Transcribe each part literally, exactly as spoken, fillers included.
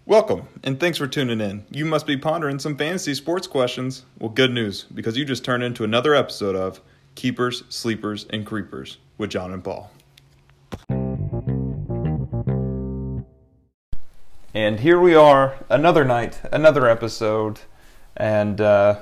Welcome, and thanks for tuning in. You must be pondering some fantasy sports questions. Well, good news, because you just turned into another episode of Keepers, Sleepers, and Creepers with John and Paul. And here we are, another night, another episode, and uh,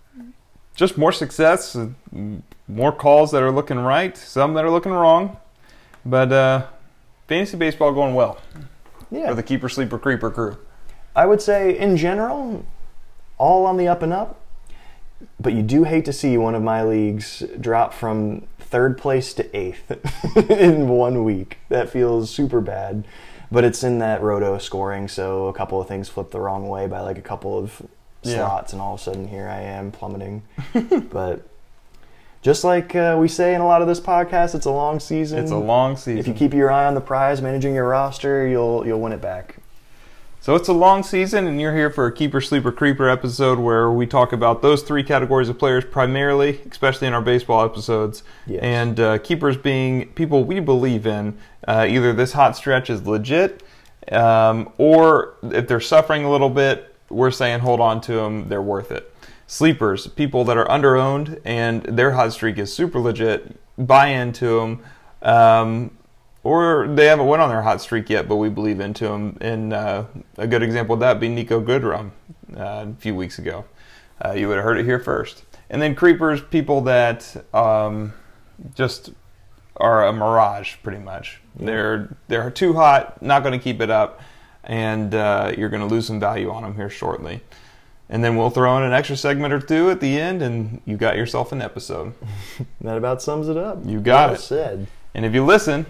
just more success, more calls that are looking right, some that are looking wrong, but uh, fantasy baseball going well. Yeah. For the Keeper, Sleeper, Creeper crew. I would say, in general, all on the up and up. But you do hate to see one of my leagues drop from third place to eighth in one week. That feels super bad. But it's in that roto scoring, so a couple of things flipped the wrong way by like a couple of slots, yeah. And all of a sudden here I am plummeting. But just like uh, we say in a lot of this podcast, it's a long season. It's a long season. If you keep your eye on the prize, managing your roster, you'll you'll win it back. So it's a long season, and you're here for a Keeper, Sleeper, Creeper episode where we talk about those three categories of players primarily, especially in our baseball episodes. Yes. And uh, keepers being people we believe in. Uh, either this hot stretch is legit, um, or if they're suffering a little bit, we're saying hold on to them, they're worth it. Sleepers, people that are underowned and their hot streak is super legit, buy into them, um, or they haven't went on their hot streak yet, but we believe into them. And uh, a good example of that being Nico Goodrum uh, a few weeks ago. Uh, you would have heard it here first. And then creepers, people that um, just are a mirage, pretty much. Yeah. They're they're too hot, not going to keep it up, and uh, you're going to lose some value on them here shortly. And then we'll throw in an extra segment or two at the end, and you got yourself an episode. That about sums it up. You got well it. Said. And if you listen,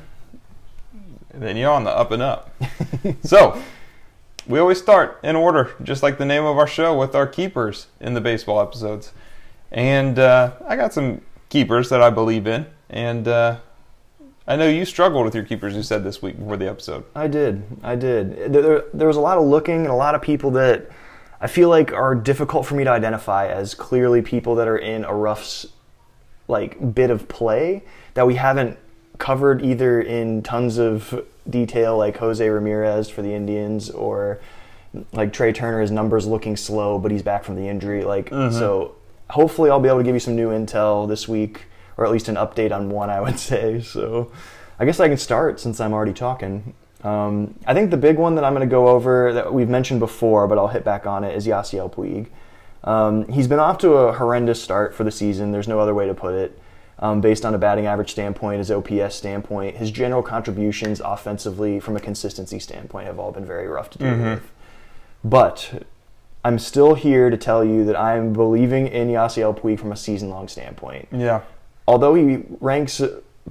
then you're on the up and up. So, we always start in order, just like the name of our show, with our keepers in the baseball episodes. And uh, I got some keepers that I believe in, and uh, I know you struggled with your keepers, you said this week before the episode. I did. I did. There, there, there was a lot of looking and a lot of people that I feel like are difficult for me to identify as clearly people that are in a rough like bit of play that we haven't covered either in tons of detail, like Jose Ramirez for the Indians, or like Trey Turner, his numbers looking slow, but he's back from the injury. Like mm-hmm. So hopefully I'll be able to give you some new intel this week, or at least an update on one, I would say. So I guess I can start since I'm already talking. Um, I think the big one that I'm going to go over that we've mentioned before, but I'll hit back on it, is Yasiel Puig. Um, he's been off to a horrendous start for the season. There's no other way to put it. Um, based on a batting average standpoint, his O P S standpoint, his general contributions offensively from a consistency standpoint have all been very rough to deal mm-hmm. with. But I'm still here to tell you that I'm believing in Yasiel Puig from a season-long standpoint. Yeah. Although he ranks,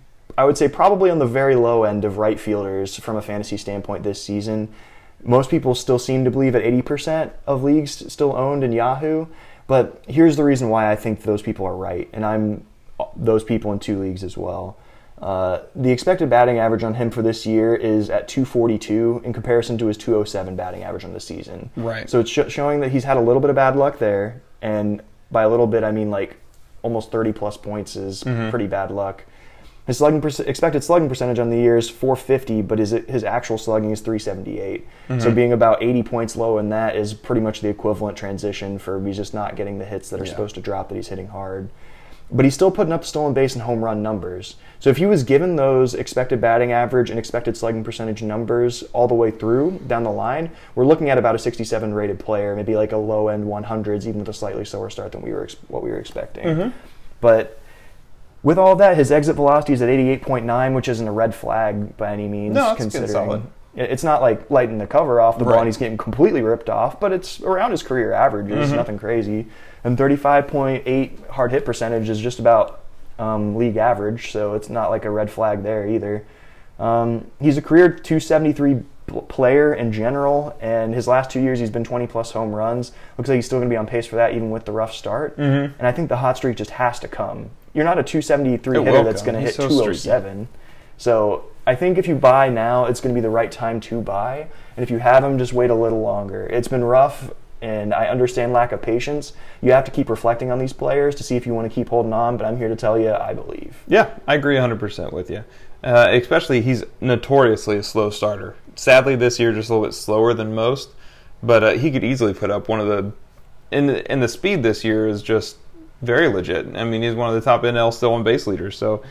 I would say, probably on the very low end of right fielders from a fantasy standpoint this season, most people still seem to believe at eighty percent of leagues still owned in Yahoo. But here's the reason why I think those people are right, and I'm those people in two leagues as well. Uh, the expected batting average on him for this year is at two forty-two in comparison to his two oh seven batting average on the season. Right. So it's sh- showing that he's had a little bit of bad luck there, and by a little bit I mean like almost thirty plus points is mm-hmm. pretty bad luck. His slugging per- expected slugging percentage on the year is four fifty, but his his actual slugging is three seventy-eight. Mm-hmm. So being about eighty points low in that is pretty much the equivalent transition for he's just not getting the hits that are yeah. supposed to drop that he's hitting hard. But he's still putting up stolen base and home run numbers. So if he was given those expected batting average and expected slugging percentage numbers all the way through down the line, we're looking at about a sixty-seven rated player, maybe like a low end hundreds, even with a slightly slower start than we were ex- what we were expecting. Mm-hmm. But with all of that, his exit velocity is at eighty-eight point nine, which isn't a red flag by any means. No, it's considering solid. It's not like lighting the cover off the right. ball and he's getting completely ripped off, but it's around his career average. It's mm-hmm. nothing crazy. And thirty-five point eight hard hit percentage is just about um, league average, so it's not like a red flag there either. Um, he's a career two seventy-three player in general, and his last two years he's been twenty plus home runs. Looks like he's still going to be on pace for that even with the rough start. Mm-hmm. And I think the hot streak just has to come. You're not a two seventy-three it hitter that's going to hit so two oh seven. So I think if you buy now, it's going to be the right time to buy. And if you have him, just wait a little longer. It's been rough, and I understand lack of patience. You have to keep reflecting on these players to see if you want to keep holding on, but I'm here to tell you I believe. Yeah, I agree one hundred percent with you. Uh, especially he's notoriously a slow starter. Sadly, this year just a little bit slower than most. but uh, he could easily put up one of the. And the, and the speed this year is just very legit. I mean, he's one of the top N L still on base leaders. So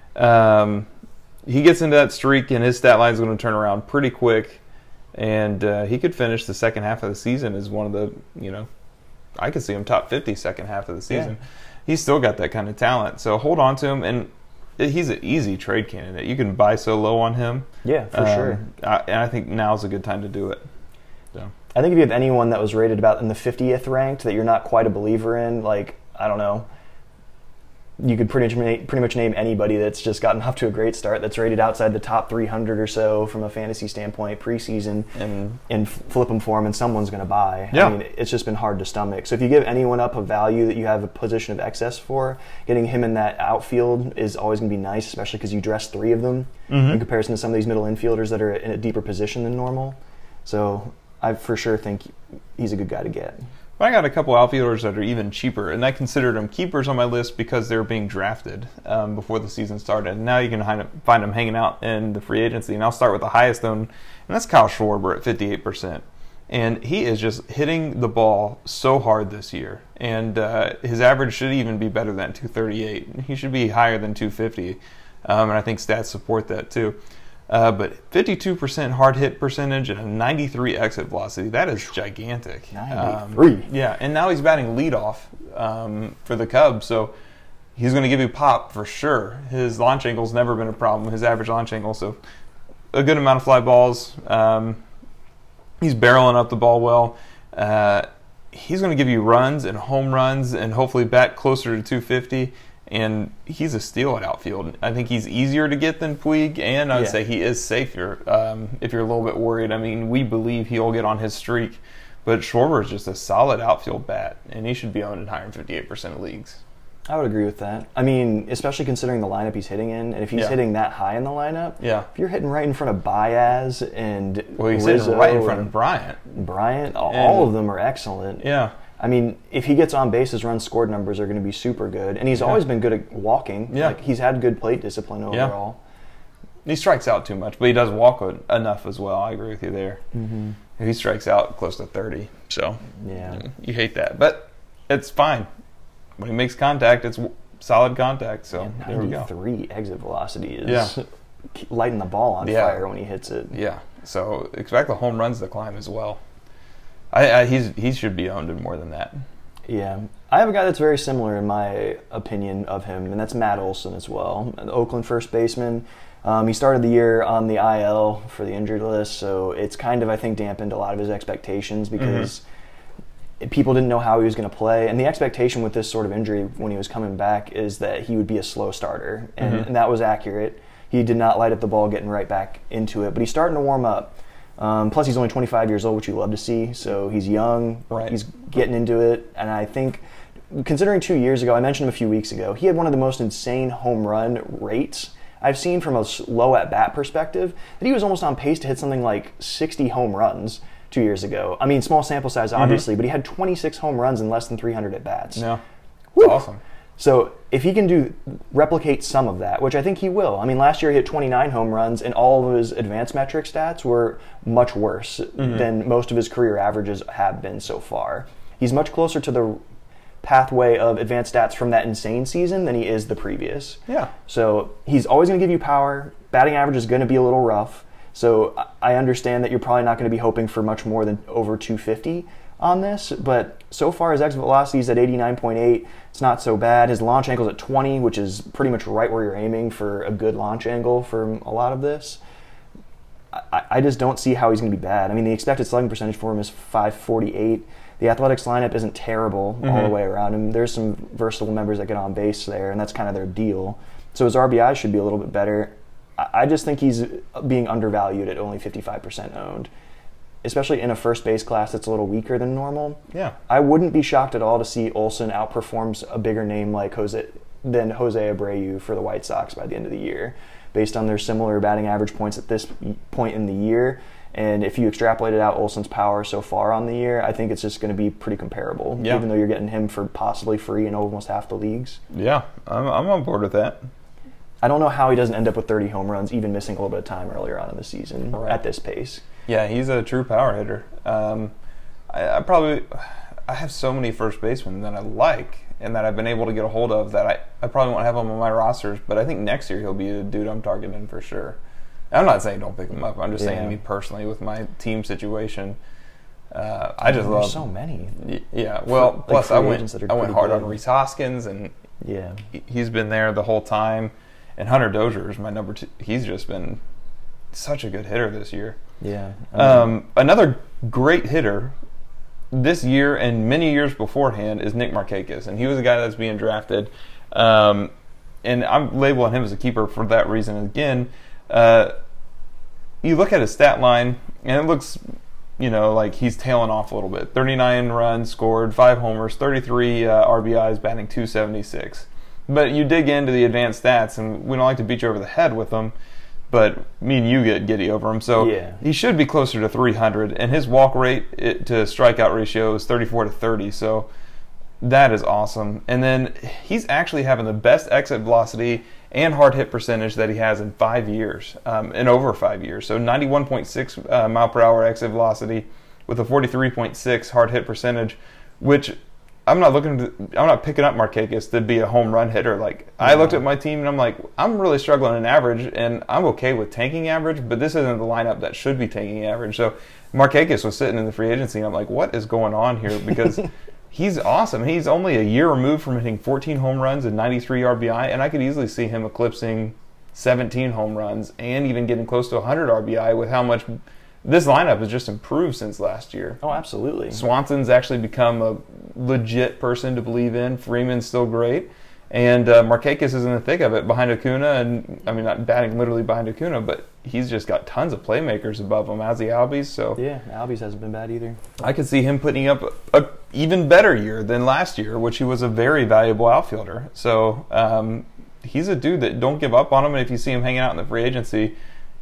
um, he gets into that streak, and his stat line is going to turn around pretty quick. And uh, he could finish the second half of the season as one of the, you know, I could see him top fifty second half of the season. Yeah. He's still got that kind of talent. So hold on to him. And he's an easy trade candidate. You can buy so low on him. Yeah, for um, sure. I, and I think now's a good time to do it. So. I think if you have anyone that was rated about in the fiftieth ranked that you're not quite a believer in, like, I don't know, you could pretty much, pretty much name anybody that's just gotten off to a great start that's rated outside the top three hundred or so from a fantasy standpoint preseason and, and flip them for them, and someone's going to buy. Yeah. I mean, it's just been hard to stomach. So if you give anyone up a value that you have a position of excess for, getting him in that outfield is always going to be nice, especially because you dress three of them mm-hmm. in comparison to some of these middle infielders that are in a deeper position than normal. So I for sure think he's a good guy to get. I got a couple outfielders that are even cheaper, and I considered them keepers on my list because they were being drafted um, before the season started. And now you can find them hanging out in the free agency. And I'll start with the highest owned, and that's Kyle Schwarber at fifty-eight percent. And he is just hitting the ball so hard this year. And uh, his average should even be better than two thirty-eight. He should be higher than two fifty, um, and I think stats support that too. Uh, but fifty-two percent hard hit percentage and a ninety-three exit velocity, that is gigantic. ninety-three. Um, yeah, and now he's batting leadoff um, for the Cubs, so he's going to give you pop for sure. His launch angle's never been a problem, his average launch angle, so a good amount of fly balls. Um, he's barreling up the ball well. Uh, he's going to give you runs and home runs and hopefully bat closer to two fifty. And he's a steal at outfield. I think he's easier to get than Puig, and I would yeah. say he is safer um, if you're a little bit worried. I mean, we believe he'll get on his streak, but Schwarber is just a solid outfield bat, and he should be owned in higher than fifty-eight percent of leagues. I would agree with that. I mean, especially considering the lineup he's hitting in, and if he's yeah. hitting that high in the lineup, yeah. if you're hitting right in front of Baez and well, he's Rizzo hitting right in front of Bryant. Bryant, all, all of them are excellent. Yeah. I mean, if he gets on base, his run scored numbers are going to be super good. And he's yeah. always been good at walking. Yeah. Like, he's had good plate discipline overall. Yeah. He strikes out too much, but he does walk enough as well. I agree with you there. Mm-hmm. He strikes out close to thirty. So yeah, you hate that. But it's fine. When he makes contact, it's solid contact. So yeah, there we go. ninety-three exit velocity is yeah. lighting the ball on yeah. fire when he hits it. Yeah. So expect the home runs to climb as well. I, I, he's he should be owned in more than that. Yeah. I have a guy that's very similar in my opinion of him, and that's Matt Olson as well, an Oakland first baseman. Um, he started the year on the I L for the injured list, so it's kind of, I think, dampened a lot of his expectations because mm-hmm. people didn't know how he was going to play. And the expectation with this sort of injury when he was coming back is that he would be a slow starter, and, mm-hmm. and that was accurate. He did not light up the ball getting right back into it, but he's starting to warm up. Um, plus, he's only twenty-five years old, which you love to see. So he's young. Right. He's getting into it. And I think, considering two years ago, I mentioned him a few weeks ago, he had one of the most insane home run rates I've seen from a low at-bat perspective, that he was almost on pace to hit something like sixty home runs two years ago. I mean, small sample size, obviously, mm-hmm. but he had twenty-six home runs in less than three hundred at-bats. Yeah, that's awesome. So if he can do replicate some of that, which I think he will. I mean, last year he hit twenty-nine home runs, and all of his advanced metric stats were much worse mm-hmm. than most of his career averages have been so far. He's much closer to the pathway of advanced stats from that insane season than he is the previous. Yeah. So he's always going to give you power. Batting average is going to be a little rough. So I understand that you're probably not going to be hoping for much more than over two fifty on this, but so far his exit velocity is at eighty-nine point eight. It's not so bad. His launch angle is at twenty, which is pretty much right where you're aiming for a good launch angle for a lot of this. I, I just don't see how he's going to be bad. I mean, the expected slugging percentage for him is five forty-eight. The Athletics lineup isn't terrible mm-hmm. all the way around him. There's some versatile members that get on base there, and that's kind of their deal. So his R B I should be a little bit better. I, I just think he's being undervalued at only fifty-five percent owned, especially in a first base class that's a little weaker than normal. Yeah. I wouldn't be shocked at all to see Olson outperforms a bigger name like Jose than Jose Abreu for the White Sox by the end of the year, based on their similar batting average points at this point in the year. And if you extrapolated out Olson's power so far on the year, I think it's just going to be pretty comparable, yeah. even though you're getting him for possibly free in almost half the leagues. Yeah, I'm, I'm on board with that. I don't know how he doesn't end up with thirty home runs, even missing a little bit of time earlier on in the season right. at this pace. Yeah, he's a true power hitter. Um, I, I probably I have so many first basemen that I like and that I've been able to get a hold of that I, I probably won't have him on my rosters, but I think next year he'll be a dude I'm targeting for sure. I'm not saying don't pick him up. I'm just yeah. saying me personally with my team situation. Uh, I just There's love so many. Yeah, well, like plus I went I went hard good. on Rhys Hoskins, and yeah, he's been there the whole time. And Hunter Dozier is my number two. He's just been such a good hitter this year. Yeah. Um, another great hitter this year and many years beforehand is Nick Markakis, and he was a guy that's being drafted. Um, and I'm labeling him as a keeper for that reason. Again, uh, you look at his stat line, and it looks, you know, like he's tailing off a little bit. thirty-nine runs scored, five homers, thirty-three uh, R B Is, batting two seventy-six. But you dig into the advanced stats, and we don't like to beat you over the head with them, but me and you get giddy over him. So yeah. he should be closer to three hundred, and his walk rate it, to strikeout ratio is thirty-four to thirty. So that is awesome. And then he's actually having the best exit velocity and hard hit percentage that he has in five years, um, in over five years. So ninety-one point six uh, mile per hour exit velocity with a forty-three point six hard hit percentage, which I'm not looking to, I'm not picking up Markakis to be a home run hitter. Like no. I looked at my team and I'm like, I'm really struggling in average, and I'm okay with tanking average, but this isn't the lineup that should be tanking average. So Markakis was sitting in the free agency, and I'm like, what is going on here? Because he's awesome. He's only a year removed from hitting fourteen home runs and ninety-three R B I, and I could easily see him eclipsing seventeen home runs and even getting close to one hundred R B I with how much this lineup has just improved since last year. Oh, absolutely. Swanson's actually become a legit person to believe in. Freeman's still great. And uh, Markakis is in the thick of it behind Acuna. And I mean, not batting literally behind Acuna, but he's just got tons of playmakers above him, as the Albies. So yeah, Albies hasn't been bad either. I could see him putting up a, a even better year than last year, which he was a very valuable outfielder. So um, he's a dude that don't give up on him. And if you see him hanging out in the free agency,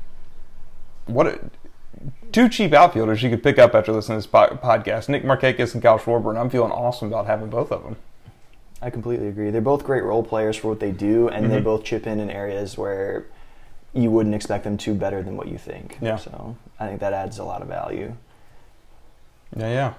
what a, two cheap outfielders you could pick up after listening to this po- podcast, Nick Markakis and Kyle Schwarber, and I'm feeling awesome about having both of them. I completely agree. They're both great role players for what they do, and mm-hmm. they both chip in in areas where you wouldn't expect them to better than what you think. Yeah. So I think that adds a lot of value. Yeah, yeah.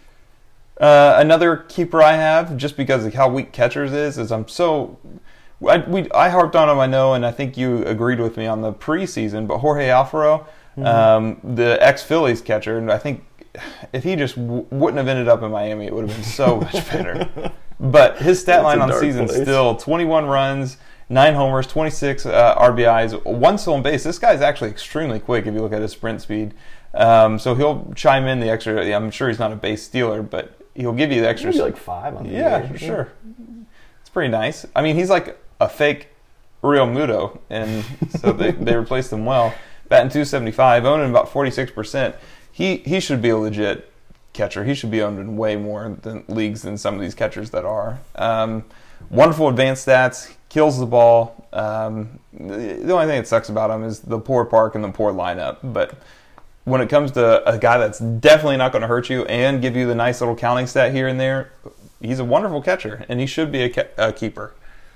Uh, another keeper I have, just because of how weak catchers is, is I'm so... I, we, I harped on him, I know, and I think you agreed with me on the preseason, but Jorge Alfaro, mm-hmm. um, the ex-Phillies catcher, and I think if he just w- wouldn't have ended up in Miami, it would have been so much better. But his stat line on the season is still twenty-one runs, nine homers, twenty-six uh, R B Is, one stolen base. This guy's actually extremely quick if you look at his sprint speed. Um, so he'll chime in the extra. I'm sure he's not a base stealer, but he'll give you the extra. Maybe like five on the Yeah, year. for sure. It's pretty nice. I mean, he's like a fake Real Muto, and so they, they replaced him well. Batting two seventy-five, owning about forty-six percent. He he should be a legit catcher. He should be owned in way more than leagues than some of these catchers that are. Um, wonderful advanced stats, kills the ball. Um, the only thing that sucks about him is the poor park and the poor lineup. But when it comes to a guy that's definitely not going to hurt you and give you the nice little counting stat here and there, he's a wonderful catcher, and he should be a, ke- a keeper.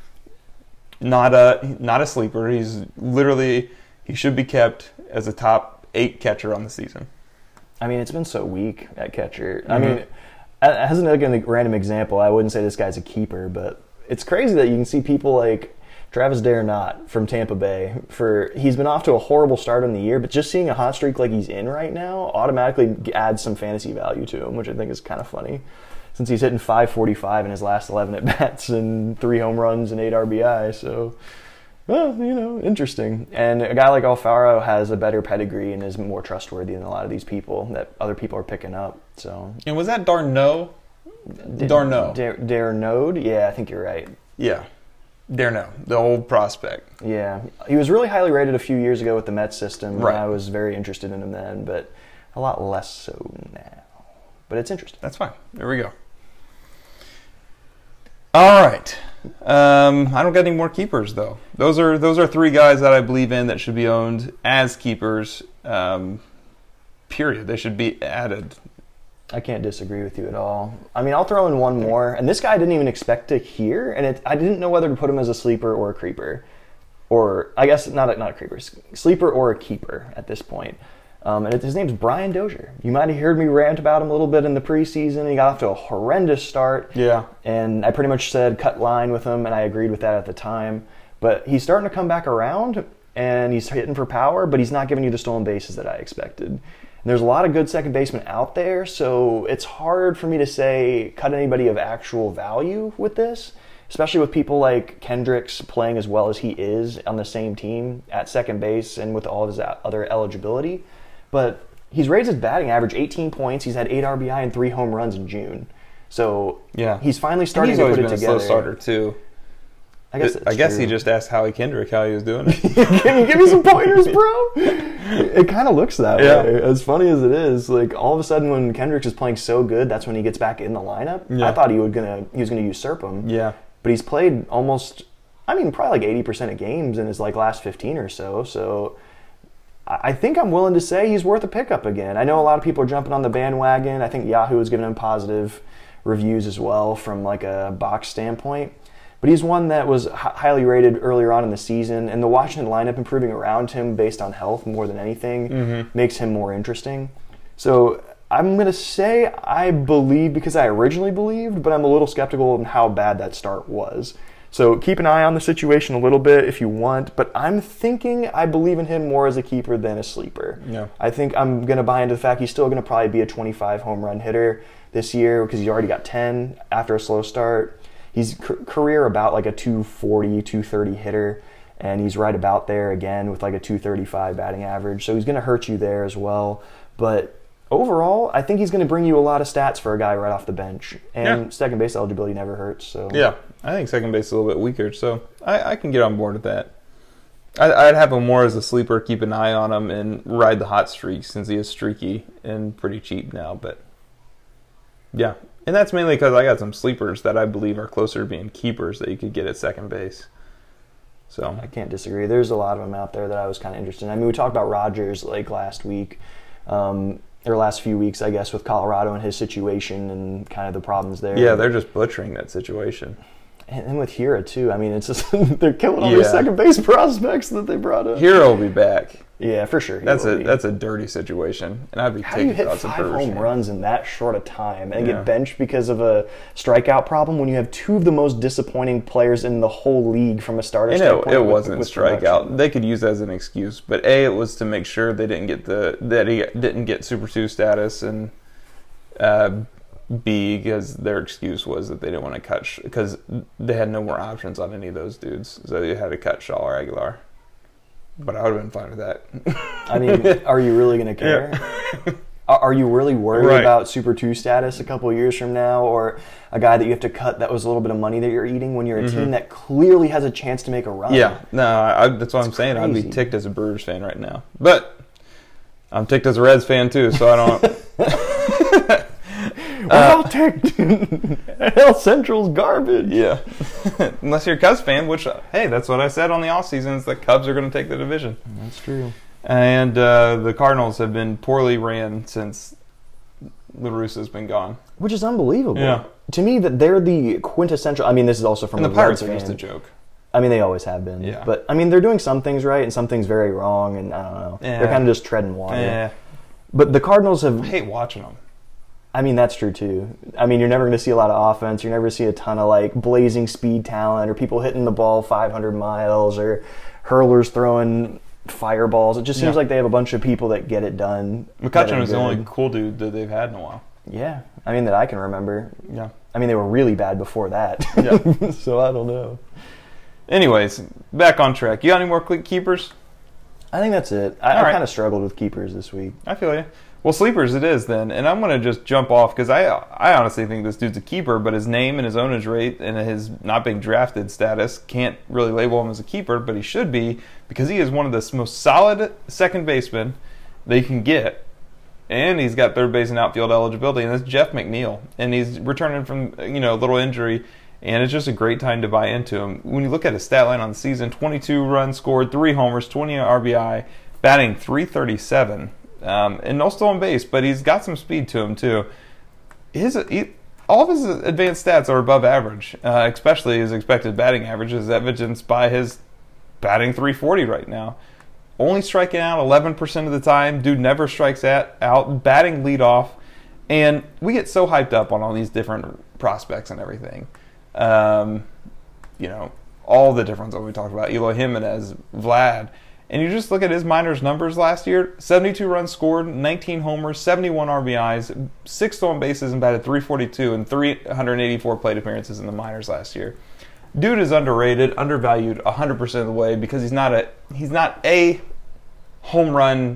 Not a not a sleeper. He's literally, he should be kept as a top eight catcher on the season. I mean, it's been so weak at catcher. Mm-hmm. I mean, as a random example, I wouldn't say this guy's a keeper, but it's crazy that you can see people like Travis D'Arnaud from Tampa Bay. For he's been off to a horrible start in the year, but just seeing a hot streak like he's in right now automatically adds some fantasy value to him, which I think is kind of funny. Since he's hitting five forty-five in his last eleven at-bats and three home runs and eight R B I, so... Well, you know, interesting. And a guy like Alfaro has a better pedigree and is more trustworthy than a lot of these people that other people are picking up. So. And was that D'Arnaud? D'Arnaud. D'Arnaud? Yeah, I think you're right. Yeah. D'Arnaud, the old prospect. Yeah. He was really highly rated a few years ago with the Mets system. Right. And I was very interested in him then, but a lot less so now. But it's interesting. That's fine. There we go. All right. Um, I don't got any more keepers though. Those are those are three guys that I believe in that should be owned as keepers. Um, period. They should be added. I can't disagree with you at all. I mean, I'll throw in one more, and this guy I didn't even expect to hear, and it, I didn't know whether to put him as a sleeper or a creeper, or I guess not a, not a creeper, sleeper or a keeper at this point. Um, and it, his name's Brian Dozier. You might have heard me rant about him a little bit in the preseason. He got off to a horrendous start. Yeah. And I pretty much said cut line with him, and I agreed with that at the time. But he's starting to come back around, and he's hitting for power, but he's not giving you the stolen bases that I expected. And there's a lot of good second basemen out there, so it's hard for me to say cut anybody of actual value with this, especially with people like Kendricks playing as well as he is on the same team at second base and with all of his other eligibility. But he's raised his batting average eighteen points. He's had eight R B I and three home runs in June. So yeah, he's finally starting he's to always put it been together. A slow starter too. I guess, I guess true. he just asked Howie Kendrick how he was doing. Can you give me some pointers, bro? It kind of looks that yeah. way. As funny as it is, like all of a sudden when Kendricks is playing so good, that's when he gets back in the lineup. Yeah. I thought he would gonna he was gonna usurp him. Yeah, but he's played almost, I mean, probably like eighty percent of games in his like last fifteen or so. So I think I'm willing to say he's worth a pickup again. I know a lot of people are jumping on the bandwagon. I think Yahoo is giving him positive reviews as well from like a box standpoint. But he's one that was h- highly rated earlier on in the season, and the Washington lineup improving around him based on health more than anything mm-hmm. makes him more interesting. So I'm going to say I believe because I originally believed, but I'm a little skeptical on how bad that start was. So keep an eye on the situation a little bit if you want, but I'm thinking I believe in him more as a keeper than a sleeper. Yeah. I think I'm going to buy into the fact he's still going to probably be a twenty-five home run hitter this year because he's already got ten after a slow start. He's c- career about like a two forty, two thirty hitter, and he's right about there again with like a two thirty-five batting average. So he's going to hurt you there as well. But overall, I think he's going to bring you a lot of stats for a guy right off the bench. And yeah. second base eligibility never hurts. So yeah, I think second base is a little bit weaker, so I, I can get on board with that. I, I'd have him more as a sleeper, keep an eye on him, and ride the hot streak since he is streaky and pretty cheap now. But yeah, and that's mainly because I got some sleepers that I believe are closer to being keepers that you could get at second base. So I can't disagree. There's a lot of them out there that I was kind of interested in. I mean, we talked about Rogers like last week. Um, or last few weeks, I guess, with Colorado and his situation and kind of the problems there. Yeah, they're just butchering that situation. And, and with Hira, too. I mean, it's just they're killing all yeah. the second base prospects that they brought up. Hira will be back. Yeah, for sure. That's a be. that's a dirty situation. And I'd be How do you hit five home runs in that short a time and yeah. get benched because of a strikeout problem when you have two of the most disappointing players in the whole league from a starter I know standpoint? it with, wasn't with strikeout. production? They could use that as an excuse, but A, it was to make sure they didn't get the that he didn't get Super two status, and uh, B, because their excuse was that they didn't want to cut because they had no more options on any of those dudes, so they had to cut Shaw or Aguilar. But I would have been fine with that. I mean, are you really going to care? Yeah. Are you really worried Right. about Super two status a couple of years from now, or a guy that you have to cut that was a little bit of money that you're eating when you're a Mm-hmm. team that clearly has a chance to make a run? Yeah, no, I, that's what I'm saying. I'd be crazy. ticked as a Brewers fan right now. But I'm ticked as a Reds fan, too, so I don't... We're all ticked. L Central's garbage. Yeah. Unless you're a Cubs fan, which, hey, that's what I said on the offseason, is the Cubs are going to take the division. That's true. And uh, the Cardinals have been poorly ran since La Russa's been gone. Which is unbelievable. Yeah. To me, that they're the quintessential. I mean, this is also from And the a Pirates Reds are just a fan. joke. I mean, they always have been. Yeah. But, I mean, they're doing some things right and some things very wrong, and I don't know. Yeah. They're kind of just treading water. Yeah. But the Cardinals have... I hate watching them. I mean, that's true, too. I mean, you're never going to see a lot of offense. You're never going to see a ton of, like, blazing speed talent or people hitting the ball five hundred miles or hurlers throwing fireballs. It just seems Yeah. like they have a bunch of people that get it done. that McCutcheon are was the only good. cool dude that they've had in a while. Yeah. I mean, that I can remember. Yeah. I mean, they were really bad before that. Yeah. So I don't know. Anyways, back on track. You got any more cle- keepers? I think that's it. I, All I right. kind of struggled with keepers this week. I feel you. Well, sleepers it is then, and I'm going to just jump off because I I honestly think this dude's a keeper, but his name and his ownage rate and his not being drafted status can't really label him as a keeper, but he should be because he is one of the most solid second basemen they can get, and he's got third base and outfield eligibility, and that's Jeff McNeil, and he's returning from you know a little injury. And it's just a great time to buy into him. When you look at his stat line on the season, twenty-two runs scored, three homers, twenty R B I, batting three thirty-seven. Um, and no stolen base, but he's got some speed to him too. His he, all of his advanced stats are above average, uh, especially his expected batting average is evidenced by his batting three forty right now. only striking out eleven percent of the time. Dude never strikes at, out, batting leadoff. And we get so hyped up on all these different prospects and everything. Um, you know, all the different ones we talked about, Eloy Jimenez, Vlad. And you just look at his minors numbers last year, seventy-two runs scored, nineteen homers, seventy-one R B Is, six stolen bases, and batted three forty-two and three hundred eighty-four plate appearances in the minors last year. Dude is underrated, undervalued one hundred percent of the way because he's not a he's not a home run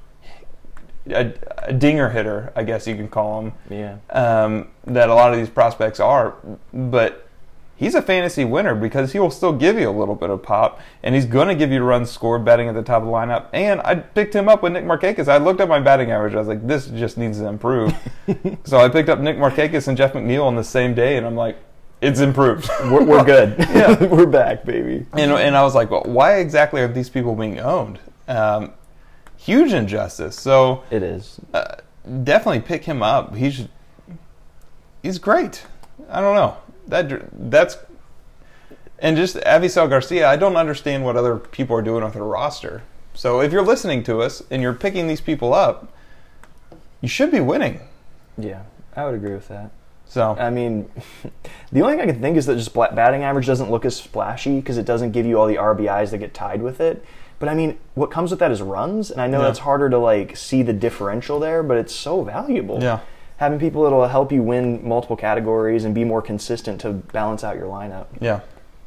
a, a dinger hitter, I guess you can call him. Yeah. Um, that a lot of these prospects are, but he's a fantasy winner because he will still give you a little bit of pop, and he's going to give you runs scored batting at the top of the lineup. And I picked him up with Nick Markakis. I looked at my batting average. I was like, this just needs to improve. So I picked up Nick Markakis and Jeff McNeil on the same day, and I'm like, it's improved. We're, we're good. Yeah. We're back, baby. And, and I was like, well, why exactly are these people being owned? Um, huge injustice. So It is. uh, definitely pick him up. He's he's great. I don't know. That that's and just Avisel Garcia, I don't understand what other people are doing with their roster. So if you're listening to us and you're picking these people up, you should be winning. Yeah, I would agree with that. So I mean, the only thing I can think is that just bla- batting average doesn't look as splashy because it doesn't give you all the R B Is that get tied with it. But I mean, what comes with that is runs, and I know Yeah. that's harder to like see the differential there, but it's so valuable. yeah, Having people that'll help you win multiple categories and be more consistent to balance out your lineup. yeah.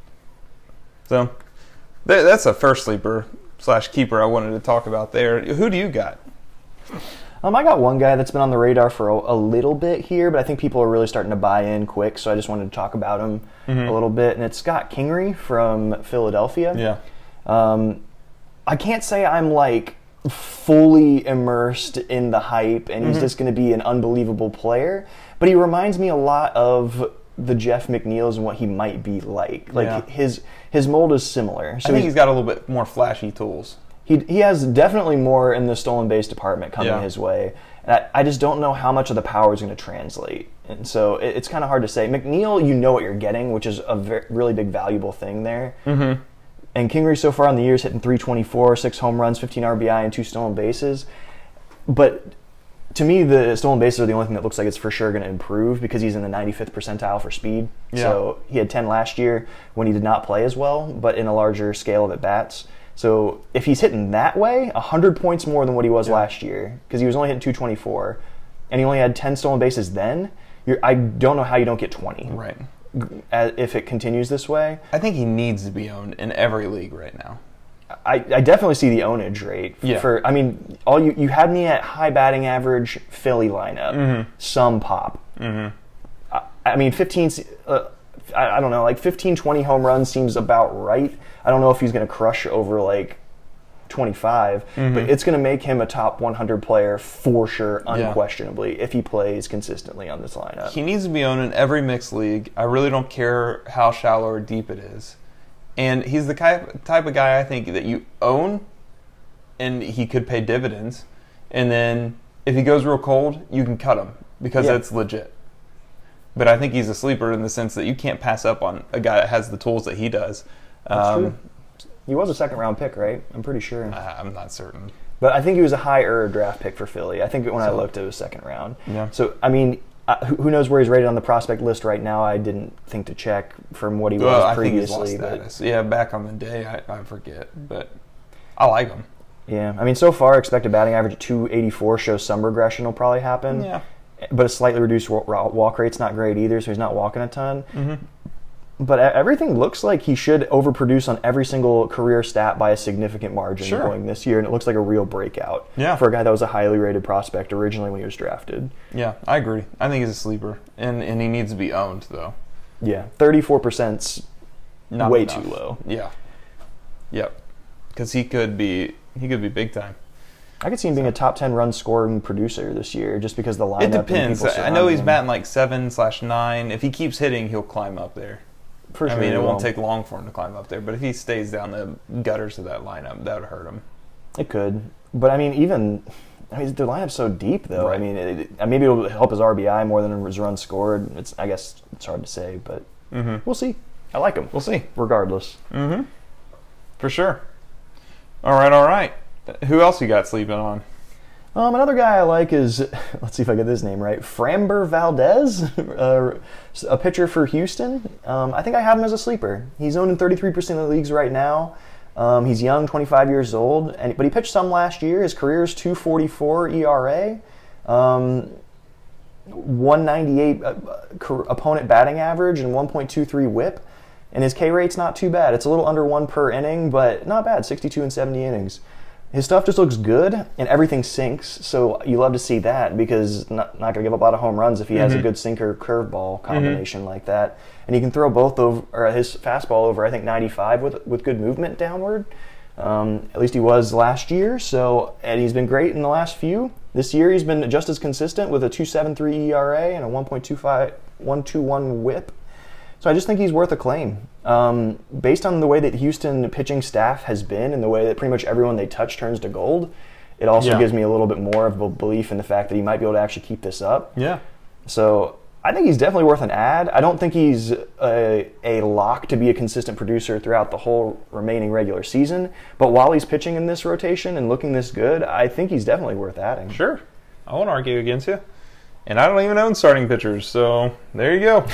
So th- that's a first sleeper slash keeper I wanted to talk about there. Who do you got? Um, I got one guy that's been on the radar for a, a little bit here, but I think people are really starting to buy in quick, so I just wanted to talk about him Mhm. a little bit. And it's Scott Kingery from Philadelphia. Yeah, Um, I can't say I'm like fully immersed in the hype and he's Mhm. just going to be an unbelievable player, but he reminds me a lot of the Jeff McNeils and what he might be like. Like Yeah. his his mold is similar. So I think he's, he's got a little bit more flashy tools. he he has definitely more in the stolen base department coming Yeah. his way. And I, I just don't know how much of the power is going to translate. And so it, it's kind of hard to say. McNeil, you know what you're getting, which is a very, really big valuable thing there. Mm-hmm. And Kingery so far on the year is hitting three twenty-four, six home runs, fifteen R B I, and two stolen bases. But to me, the stolen bases are the only thing that looks like it's for sure going to improve because he's in the ninety-fifth percentile for speed. Yeah. So he had ten last year when he did not play as well, but in a larger scale of at-bats. So if he's hitting that way, one hundred points more than what he was Yeah. last year because he was only hitting two twenty-four, and he only had ten stolen bases then, you're, I don't know how you don't get twenty Right. uh, if it continues this way. I think he needs to be owned in every league right now. I, I definitely see the ownage rate. Yeah. For I mean, all you you had me at high batting average Philly lineup, Mhm. some pop. Mm-hmm. I, I mean, fifteen. Uh, I, I don't know, like fifteen, twenty home runs seems about right. I don't know if he's going to crush over like twenty-five, Mhm. but it's going to make him a top one hundred player for sure, Yeah. unquestionably, if he plays consistently on this lineup. He needs to be owned in every mixed league. I really don't care how shallow or deep it is. And he's the type, type of guy I think that you own and he could pay dividends. And then if he goes real cold, you can cut him because Yeah. that's legit. But I think he's a sleeper in the sense that you can't pass up on a guy that has the tools that he does. That's Um, true. He was a second round pick, right? I'm pretty sure. I- I'm not certain. But I think he was a higher draft pick for Philly. I think when I So- looked, it was second round. Yeah. So, I mean, uh, who who knows where he's rated on the prospect list right now? I didn't think to check from what he Well, was I think he's lost previously. But status. Yeah, back on the day, I, I forget. But I like him. yeah, I mean, so far, expected batting average at two eighty-four shows some regression will probably happen. Yeah. But a slightly reduced wa- wa- walk rate's not great either, so he's not walking a ton. Mm-hmm. But e- everything looks like he should overproduce on every single career stat by a significant margin Sure. going this year, and it looks like a real breakout Yeah. for a guy that was a highly rated prospect originally when he was drafted. Yeah, I agree. I think he's a sleeper, and and he needs to be owned though. Yeah, thirty-four percent's Not way enough. too low. Yeah. Yep. Because he could be he could be big time. I could see him being a top ten run scoring producer this year, just because the lineup. It and depends. people I know he's surrounding him. batting like seven slash nine. If he keeps hitting, he'll climb up there. For I sure mean, he it won't will. take long for him to climb up there. But if he stays down the gutters of that lineup, that would hurt him. It could, but I mean, even I mean, their lineup's so deep, though. Right. I mean, it, it, maybe it'll help his R B I more than his runs scored. It's, I guess, it's hard to say, but Mm-hmm. we'll see. I like him. We'll see. Regardless. Mm-hmm. For sure. All right, all right. Who else you got sleeping on? Um, another guy I like is, let's see if I get this name right, Framber Valdez, uh, a pitcher for Houston. Um, I think I have him as a sleeper. He's owned in thirty-three percent of the leagues right now. Um, he's young, twenty-five years old, and but he pitched some last year. His career is two forty-four E R A, um, one ninety-eight uh, opponent batting average, and one point two three whip. And his K rate's not too bad. It's a little under one per inning, but not bad, sixty-two and seventy innings. His stuff just looks good, and everything sinks, so you love to see that because not, not going to give up a lot of home runs if he has mm-hmm. a good sinker curveball combination mm-hmm. like that. And he can throw both over, or his fastball over, I think, ninety-five with with good movement downward. Um, at least he was last year, so and he's been great in the last few. This year he's been just as consistent with a two point seven three E R A and a one point two five, one twenty-one whip. So I just think he's worth a claim. Um, based on the way that Houston pitching staff has been and the way that pretty much everyone they touch turns to gold, it also yeah. gives me a little bit more of a belief in the fact that he might be able to actually keep this up. Yeah. So I think he's definitely worth an ad. I don't think he's a, a lock to be a consistent producer throughout the whole remaining regular season. But while he's pitching in this rotation and looking this good, I think he's definitely worth adding. Sure. I won't argue against you. And I don't even own starting pitchers, so there you go.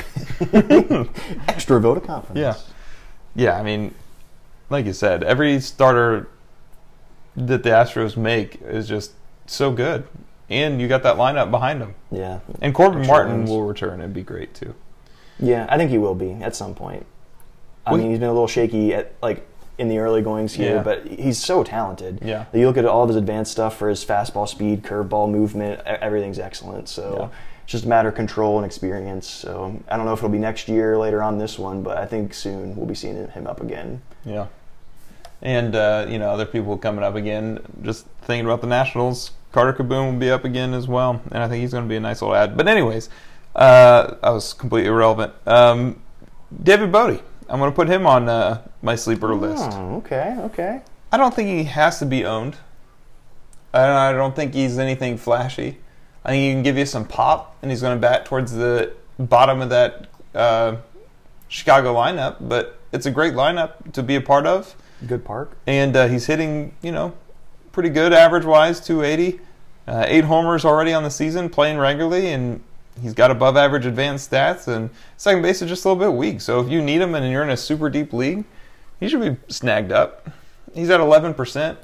Extra vote of confidence. Yeah. Yeah, I mean, like you said, every starter that the Astros make is just so good. And you got that lineup behind them. Yeah. And Corbin Martin wins. Will return. It'd be great, too. Yeah, I think he will be at some point. I well, mean, he's been a little shaky at like in the early goings here, yeah. but he's so talented. Yeah. You look at all of his advanced stuff for his fastball speed, curveball movement, everything's excellent. So yeah. it's just a matter of control and experience. So I don't know if it'll be next year later on this one, but I think soon we'll be seeing him up again. Yeah. And, uh, you know, other people coming up again, just thinking about the Nationals, Carter Kaboom will be up again as well, and I think he's going to be a nice little ad. But anyways, uh, I was completely irrelevant. Um, David Bodie. I'm going to put him on uh, my sleeper oh, list. Okay, okay. I don't think he has to be owned. I don't think he's anything flashy. I think he can give you some pop, and he's going to bat towards the bottom of that uh, Chicago lineup. But it's a great lineup to be a part of. Good park. And uh, he's hitting, you know, pretty good average-wise, two eighty. Uh, eight homers already on the season, playing regularly, and he's got above-average advanced stats, and second base is just a little bit weak. So if you need him and you're in a super deep league, he should be snagged up. He's at eleven percent.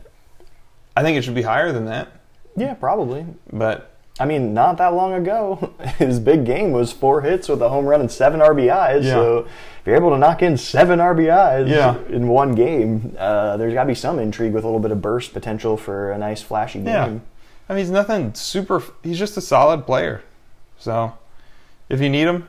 I think it should be higher than that. Yeah, probably. But I mean, not that long ago, his big game was four hits with a home run and seven R B Is. Yeah. So if you're able to knock in seven R B Is yeah. in one game, uh, there's got to be some intrigue with a little bit of burst potential for a nice flashy game. Yeah. I mean, he's nothing super. He's just a solid player. So if you need him,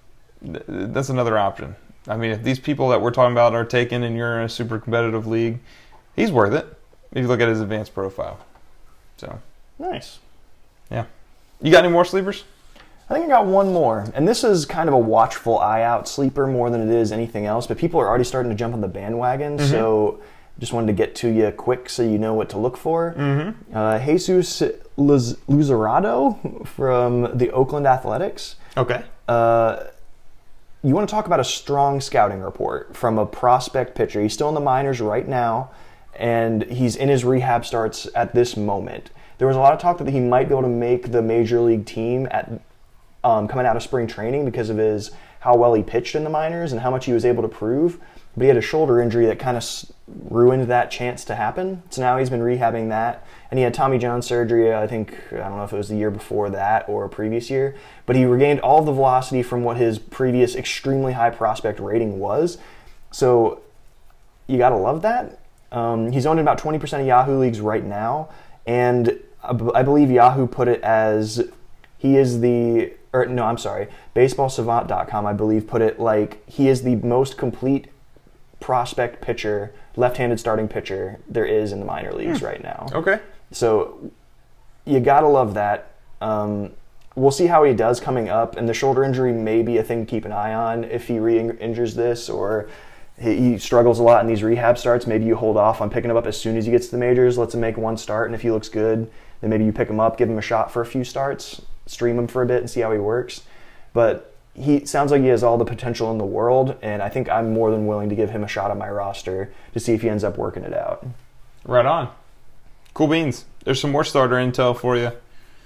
that's another option. I mean, if these people that we're talking about are taken and you're in a super competitive league, he's worth it if you look at his advanced profile. So nice. Yeah. You got any more sleepers? I think I got one more. And this is kind of a watchful eye out sleeper more than it is anything else. But people are already starting to jump on the bandwagon. Mm-hmm. So just wanted to get to you quick so you know what to look for. Mm-hmm. Uh, Jesus Luz- Luzarado from the Oakland Athletics. Okay. Uh, you want to talk about a strong scouting report from a prospect pitcher. He's still in the minors right now, and he's in his rehab starts at this moment. There was a lot of talk that he might be able to make the major league team at um, coming out of spring training because of his how well he pitched in the minors and how much he was able to prove. But he had a shoulder injury that kind of ruined that chance to happen. So now he's been rehabbing that. And he had Tommy John surgery, I think, I don't know if it was the year before that or a previous year. But he regained all of the velocity from what his previous extremely high prospect rating was. So you got to love that. Um, he's owned in about twenty percent of Yahoo leagues right now. And I believe Yahoo put it as he is the, or no, I'm sorry, baseball savant dot com, I believe, put it like he is the most complete prospect pitcher, left-handed starting pitcher there is in the minor leagues hmm. right now. Okay. So you gotta love that. Um, we'll see how he does coming up, and the shoulder injury may be a thing to keep an eye on if he re-injures this, or he struggles a lot in these rehab starts. Maybe you hold off on picking him up as soon as he gets to the majors, lets him make one start, and if he looks good, then maybe you pick him up, give him a shot for a few starts, stream him for a bit and see how he works. But he sounds like he has all the potential in the world, and I think I'm more than willing to give him a shot on my roster to see if he ends up working it out. Right on. Cool beans. There's some more starter intel for you.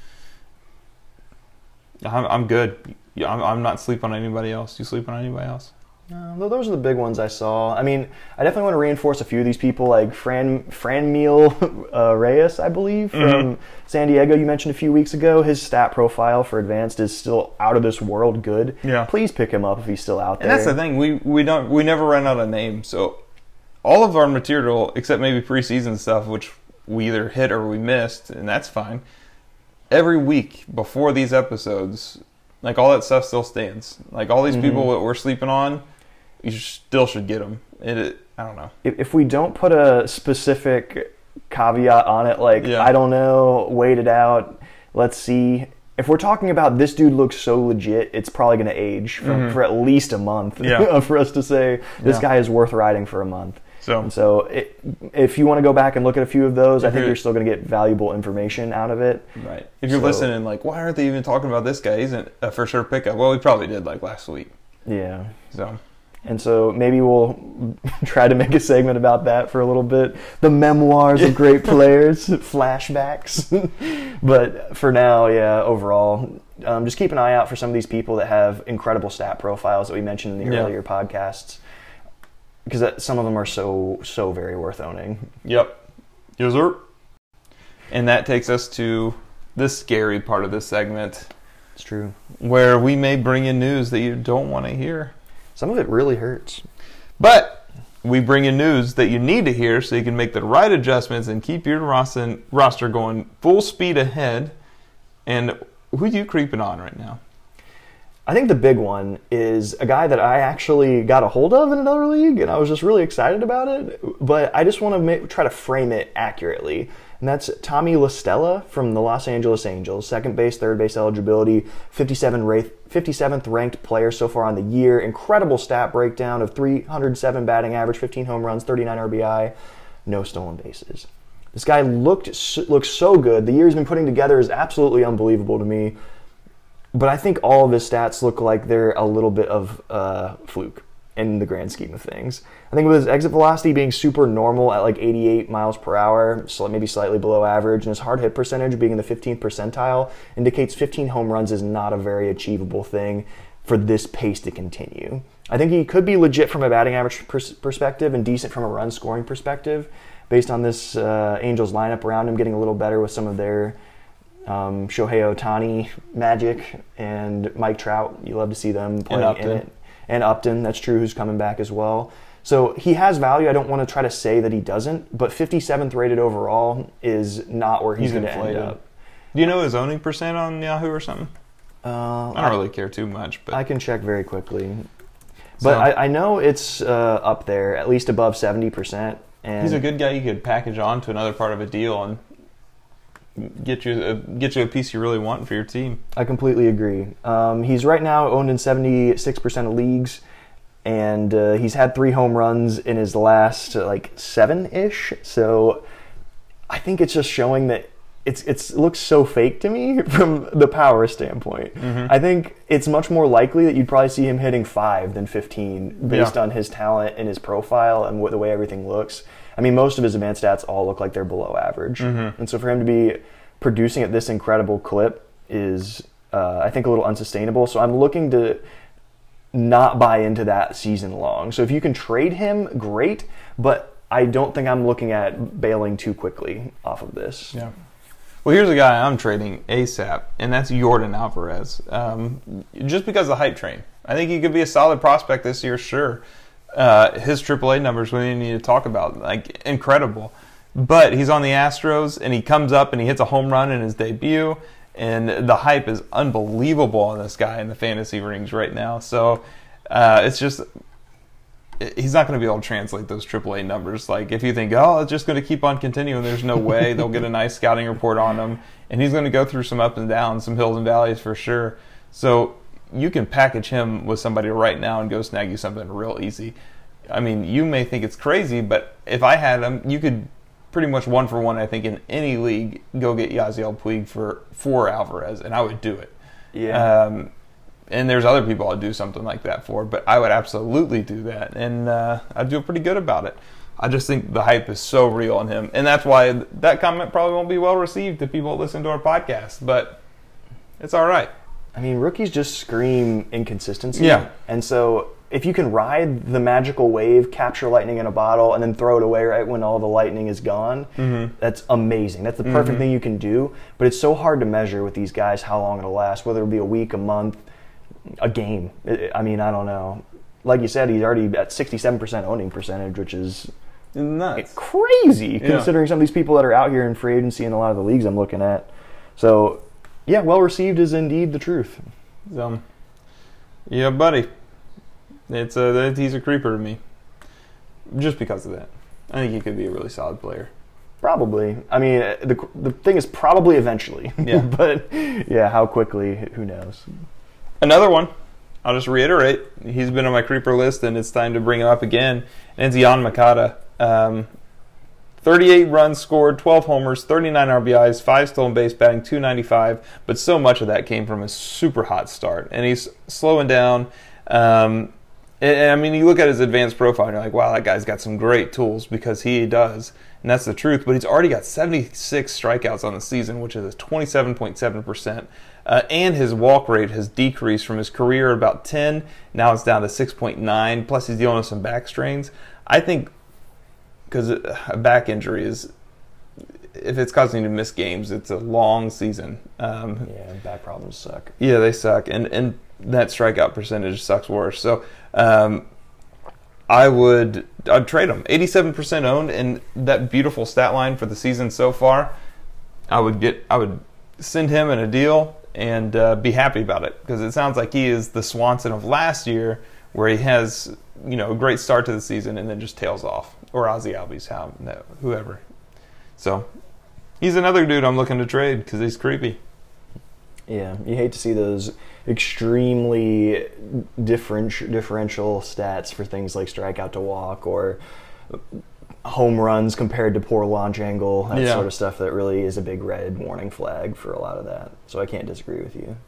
I'm, I'm good. Yeah, I'm, I'm not sleep on anybody else. You sleep on anybody else? No, those are the big ones I saw. I mean, I definitely want to reinforce a few of these people, like Fran Franmil uh, Reyes, I believe, from mm-hmm. San Diego. You mentioned a few weeks ago. His stat profile for advanced is still out of this world good. Yeah. Please pick him up if he's still out there. And that's the thing. We we don't we never run out of names. So all of our material, except maybe preseason stuff, which we either hit or we missed, and that's fine. Every week before these episodes, like all that stuff still stands. Like all these mm-hmm. people that we're sleeping on, you still should get them. It, it, I don't know. If, if we don't put a specific caveat on it, like, yeah. I don't know, wait it out, let's see. If we're talking about this dude looks so legit, it's probably going to age for, mm-hmm. for at least a month yeah. for us to say this yeah. guy is worth riding for a month. So, and so it, if you want to go back and look at a few of those, I think you're still going to get valuable information out of it. Right. If you're so, listening, like, why aren't they even talking about this guy? He's a for sure pickup. Well, we probably did, like, last week. Yeah. So... And so maybe we'll try to make a segment about that for a little bit. The memoirs of great players, flashbacks. But for now, yeah, overall, um, just keep an eye out for some of these people that have incredible stat profiles that we mentioned in the yeah. earlier podcasts. Because some of them are so, so very worth owning. Yep. Yes, sir. And that takes us to the scary part of this segment. It's true. Where we may bring in news that you don't want to hear. Some of it really hurts. But we bring in news that you need to hear so you can make the right adjustments and keep your roster going full speed ahead. And who are you creeping on right now? I think the big one is a guy that I actually got a hold of in another league, and I was just really excited about it. But I just want to make, try to frame it accurately. And that's Tommy La Stella from the Los Angeles Angels. Second base, third base eligibility, fifty-seventh ranked player so far on the year. Incredible stat breakdown of three hundred seven batting average, fifteen home runs, thirty-nine R B I, no stolen bases. This guy looked looks so good. The year he's been putting together is absolutely unbelievable to me. But I think all of his stats look like they're a little bit of a uh, fluke in the grand scheme of things. I think with his exit velocity being super normal at like eighty-eight miles per hour, so maybe slightly below average, and his hard hit percentage being in the fifteenth percentile indicates fifteen home runs is not a very achievable thing for this pace to continue. I think he could be legit from a batting average pers- perspective and decent from a run scoring perspective based on this uh, Angels lineup around him getting a little better with some of their um, Shohei Ohtani magic and Mike Trout. You love to see them playing in it. And Upton, that's true, who's coming back as well. So he has value. I don't want to try to say that he doesn't, but fifty-seventh rated overall is not where he's, he's going to end up. Do you know his owning percent on Yahoo or something? Uh, I don't really care too much. But I can check very quickly. But so, I, I know it's uh, up there, at least above seventy percent. And he's a good guy you could package on to another part of a deal and get you a, get you a piece you really want for your team. I completely agree. Um, he's right now owned in seventy-six percent of leagues, and uh, he's had three home runs in his last uh, like seven-ish. So I think it's just showing that it's it's it looks so fake to me from the power standpoint. Mm-hmm. I think it's much more likely that you'd probably see him hitting five than fifteen based yeah. on his talent and his profile and what, the way everything looks. I mean, most of his advanced stats all look like they're below average. Mm-hmm. And so for him to be producing at this incredible clip is, uh, I think, a little unsustainable. So I'm looking to not buy into that season long. So if you can trade him, great. But I don't think I'm looking at bailing too quickly off of this. Yeah. Well, here's a guy I'm trading ASAP, and that's Yordan Alvarez. Um, just because of the hype train. I think he could be a solid prospect this year, sure. Uh, his triple A numbers, we didn't need to talk about, like, incredible. But he's on the Astros, and he comes up and he hits a home run in his debut, and the hype is unbelievable on this guy in the fantasy rings right now. So uh, it's just, he's not going to be able to translate those triple A numbers. Like, if you think, oh, it's just going to keep on continuing, there's no way. They'll get a nice scouting report on him, and he's going to go through some ups and downs, some hills and valleys for sure. So you can package him with somebody right now and go snag you something real easy. I mean, you may think it's crazy, but if I had him, you could pretty much one for one, I think, in any league, go get Yasiel Puig for, for Alvarez, and I would do it. Yeah. Um, and there's other people I'd do something like that for, but I would absolutely do that, and uh, I'd feel pretty good about it. I just think the hype is so real on him. And that's why that comment probably won't be well received to people that listen to our podcast. But it's all right. I mean, rookies just scream inconsistency. Yeah. And so if you can ride the magical wave, capture lightning in a bottle, and then throw it away right when all the lightning is gone, mm-hmm. that's amazing. That's the perfect mm-hmm. thing you can do. But it's so hard to measure with these guys how long it'll last, whether it'll be a week, a month, a game. I mean, I don't know. Like you said, he's already at sixty-seven percent owning percentage, which is nuts. Crazy, yeah. considering some of these people that are out here in free agency in a lot of the leagues I'm looking at. So, yeah, well received is indeed the truth. Um, yeah, buddy. It's a, he's a creeper to me. Just because of that. I think he could be a really solid player. Probably. I mean, the the thing is probably eventually. Yeah. But, yeah, how quickly, who knows. Another one. I'll just reiterate. He's been on my creeper list, and it's time to bring him up again. And it's Jan Makata. Um, thirty-eight runs scored, twelve homers, thirty-nine R B Is, five stolen base, batting two ninety-five. But so much of that came from a super hot start. And he's slowing down. Um, and, and, I mean, you look at his advanced profile, and you're like, wow, that guy's got some great tools, because he does. And that's the truth. But he's already got seventy-six strikeouts on the season, which is twenty-seven point seven percent. Uh, and his walk rate has decreased from his career at about ten. Now it's down to six point nine. Plus, he's dealing with some back strains. I think because a back injury is, if it's causing you to miss games, it's a long season. Um, yeah, back problems suck. Yeah, they suck. And, and that strikeout percentage sucks worse. So um, I would I'd trade him. eighty-seven percent owned, and that beautiful stat line for the season so far, I would get. I would send him in a deal and uh, be happy about it, because it sounds like he is the Swanson of last year, where he has, you know, a great start to the season and then just tails off, or Ozzy Albies, how no, whoever. So he's another dude I'm looking to trade because he's creepy. Yeah, you hate to see those extremely different differential stats for things like strikeout to walk or home runs compared to poor launch angle, that yeah. sort of stuff that really is a big red warning flag for a lot of that. So I can't disagree with you.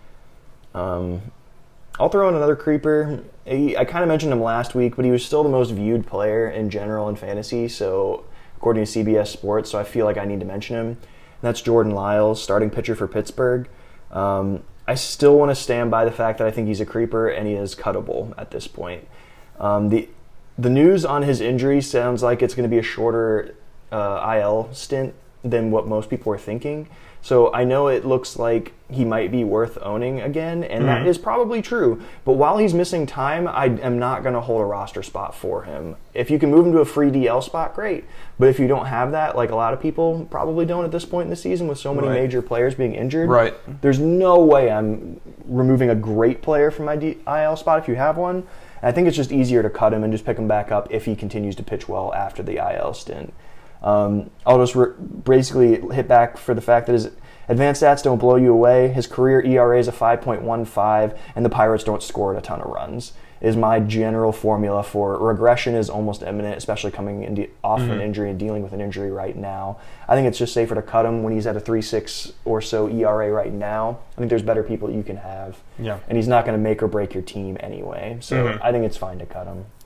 Um, I'll throw in another creeper. He, I kind of mentioned him last week, but he was still the most viewed player in general in fantasy, so according to C B S Sports, so I feel like I need to mention him. And that's Jordan Lyles, starting pitcher for Pittsburgh. Um, I still want to stand by the fact that I think he's a creeper and he is cuttable at this point. Um, the The news on his injury sounds like it's going to be a shorter uh, I L stint than what most people are thinking. So I know it looks like he might be worth owning again, and mm-hmm. that is probably true. But while he's missing time, I am not going to hold a roster spot for him. If you can move him to a free D L spot, great. But if you don't have that, like a lot of people probably don't at this point in the season with so many right. major players being injured, right. there's no way I'm removing a great player from my D- I L spot if you have one. I think it's just easier to cut him and just pick him back up if he continues to pitch well after the I L stint. Um, I'll just re- basically hit back for the fact that his advanced stats don't blow you away. His career E R A is a five point one five, and the Pirates don't score a ton of runs, is my general formula for regression is almost imminent, especially coming in de- off mm-hmm. an injury and dealing with an injury right now. I think it's just safer to cut him when he's at a three point six or so E R A right now. I think there's better people you can have. Yeah. And he's not going to make or break your team anyway. So mm-hmm. I think it's fine to cut him.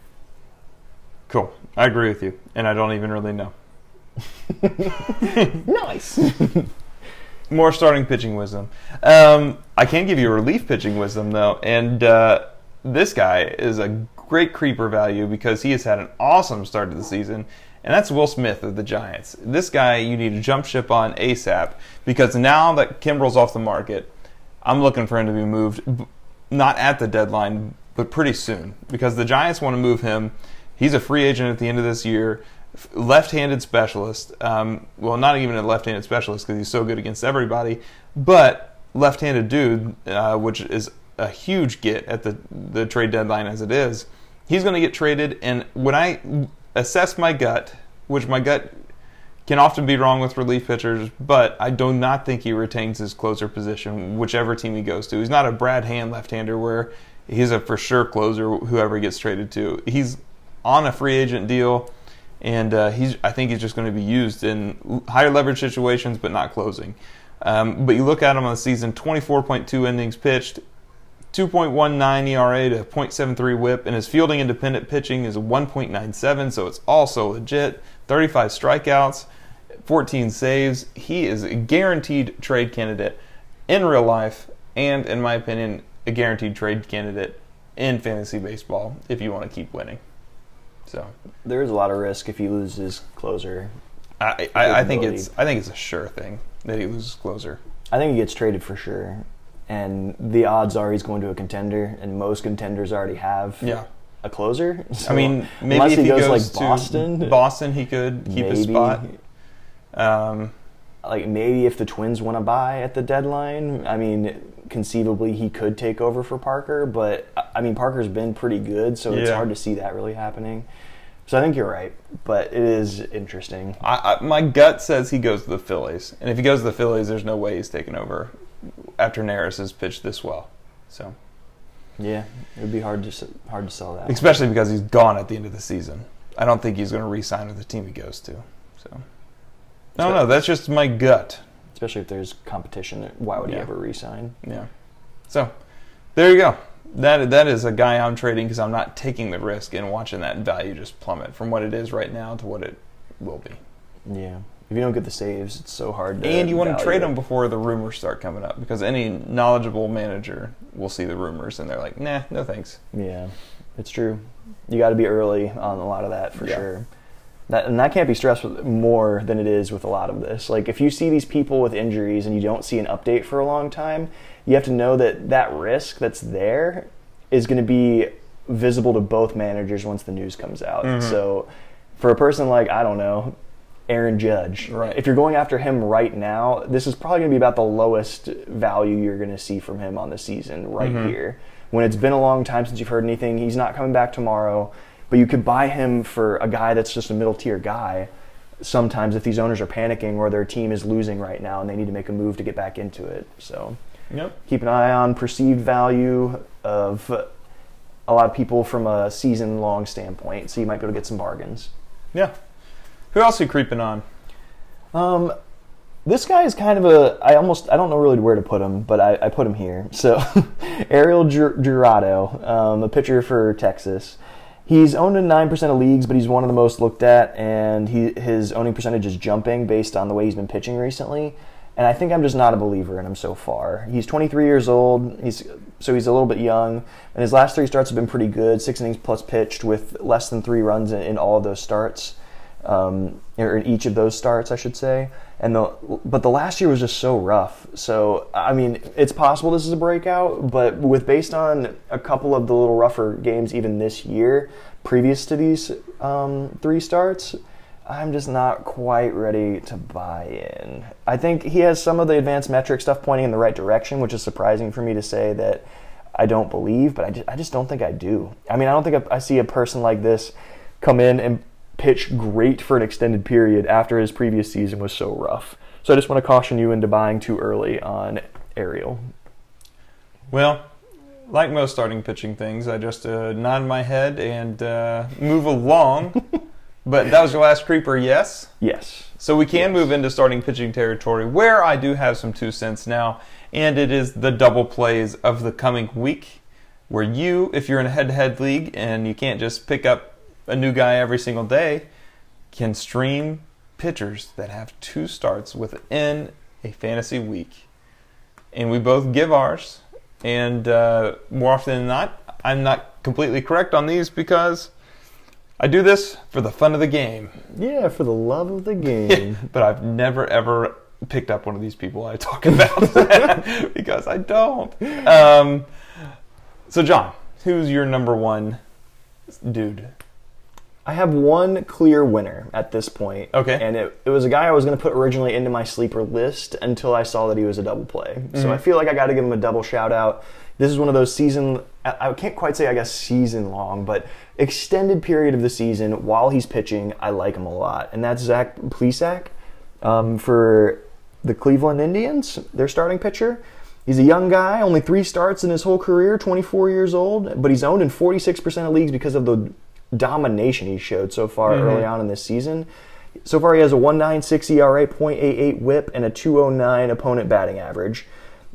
Cool. I agree with you. And I don't even really know. Nice. More starting pitching wisdom. Um, I can give you relief pitching wisdom, though. And uh, this guy is a great creeper value because he has had an awesome start to the season. And that's Will Smith of the Giants. This guy you need to jump ship on ASAP, because now that Kimbrel's off the market, I'm looking for him to be moved, not at the deadline, but pretty soon. Because the Giants want to move him. He's a free agent at the end of this year. Left-handed specialist. Um, well, not even a left-handed specialist because he's so good against everybody. But left-handed dude, uh, which is a huge get at the, the trade deadline as it is. He's going to get traded. And when I assess my gut, which my gut can often be wrong with relief pitchers, but I do not think he retains his closer position, whichever team he goes to. He's not a Brad Hand left-hander where he's a for sure closer, whoever he gets traded to. He's on a free agent deal, and uh, he's I think he's just going to be used in higher leverage situations, but not closing. Um, but you look at him on the season, twenty-four point two innings pitched, two point one nine E R A to point seven three whip, and his fielding independent pitching is one point nine seven, so it's also legit. thirty-five strikeouts, fourteen saves. He is a guaranteed trade candidate in real life, and in my opinion, a guaranteed trade candidate in fantasy baseball if you want to keep winning. So there is a lot of risk if he loses closer. I, I, I think it's I think it's a sure thing that he loses closer. I think he gets traded for sure, and the odds are he's going to a contender, and most contenders already have yeah. a closer. So I mean, maybe unless if he, he goes, goes, like to Boston, Boston, he could keep his maybe. spot. Um, like maybe if the Twins want to buy at the deadline, I mean, conceivably he could take over for Parker. But I mean, Parker's been pretty good, so it's yeah. hard to see that really happening. So I think you're right, but it is interesting. I, I, my gut says he goes to the Phillies, and if he goes to the Phillies, there's no way he's taking over after Neris has pitched this well. So, yeah, it would be hard to hard to sell that, especially because he's gone at the end of the season. I don't think he's going to re-sign with the team he goes to. So, no, no, that's just my gut. Especially if there's competition, why would he yeah. ever re-sign? Yeah. So, there you go. That that is a guy I'm trading because I'm not taking the risk and watching that value just plummet from what it is right now to what it will be. Yeah. If you don't get the saves, it's so hard to And you want to trade it. them before the rumors start coming up because any knowledgeable manager will see the rumors and they're like, nah, no thanks. Yeah, it's true. You got to be early on a lot of that for yeah. sure. That, and that can't be stressed with more than it is with a lot of this. Like, if you see these people with injuries and you don't see an update for a long time, you have to know that that risk that's there is going to be visible to both managers once the news comes out. Mm-hmm. So for a person like, I don't know, Aaron Judge, right. if you're going after him right now, this is probably going to be about the lowest value you're going to see from him on the season right mm-hmm. here. When it's been a long time since you've heard anything, he's not coming back tomorrow, but you could buy him for a guy that's just a middle-tier guy sometimes if these owners are panicking or their team is losing right now and they need to make a move to get back into it. So yep. keep an eye on perceived value of a lot of people from a season-long standpoint, so you might be able to get some bargains. Yeah. Who else are you creeping on? Um, this guy is kind of a, I almost, I don't know really where to put him, but I, I put him here. So, Ariel Jurado, um, a pitcher for Texas. He's owned in nine percent of leagues, but he's one of the most looked at, and he his owning percentage is jumping based on the way he's been pitching recently. And I think I'm just not a believer in him so far. He's twenty-three years old, he's so he's a little bit young, and his last three starts have been pretty good, six innings plus pitched with less than three runs in, in all of those starts, um, or in each of those starts, I should say. And the but the last year was just so rough. So I mean, it's possible this is a breakout, but with based on a couple of the little rougher games even this year, previous to these um, three starts, I'm just not quite ready to buy in. I think he has some of the advanced metric stuff pointing in the right direction, which is surprising for me to say that I don't believe, but I just, I just don't think I do. I mean, I don't think I, I see a person like this come in and pitch great for an extended period after his previous season was so rough. So I just want to caution you into buying too early on Ariel. Well, like most starting pitching things, I just uh, nod my head and uh, move along. But that was your last creeper, yes? Yes. So we can yes. move into starting pitching territory where I do have some two cents now, and it is the double plays of the coming week where you, if you're in a head-to-head league and you can't just pick up a new guy every single day, can stream pitchers that have two starts within a fantasy week. And we both give ours, and uh, more often than not, I'm not completely correct on these because I do this for the fun of the game. Yeah, for the love of the game. But I've never, ever picked up one of these people I talk about because I don't. Um, so, John, who's your number one dude? I have one clear winner at this point. Okay. And it, it was a guy I was going to put originally into my sleeper list until I saw that he was a double play. Mm-hmm. So I feel like I got to give him a double shout out. This is one of those season, I can't quite say I guess season long, but extended period of the season while he's pitching, I like him a lot. And that's Zach Plesac um, for the Cleveland Indians, their starting pitcher. He's a young guy, only three starts in his whole career, twenty-four years old, but he's owned in forty-six percent of leagues because of the domination he showed so far mm-hmm. early on in this season. So far he has a one point nine six E R A, point eight eight whip, and a two oh nine opponent batting average.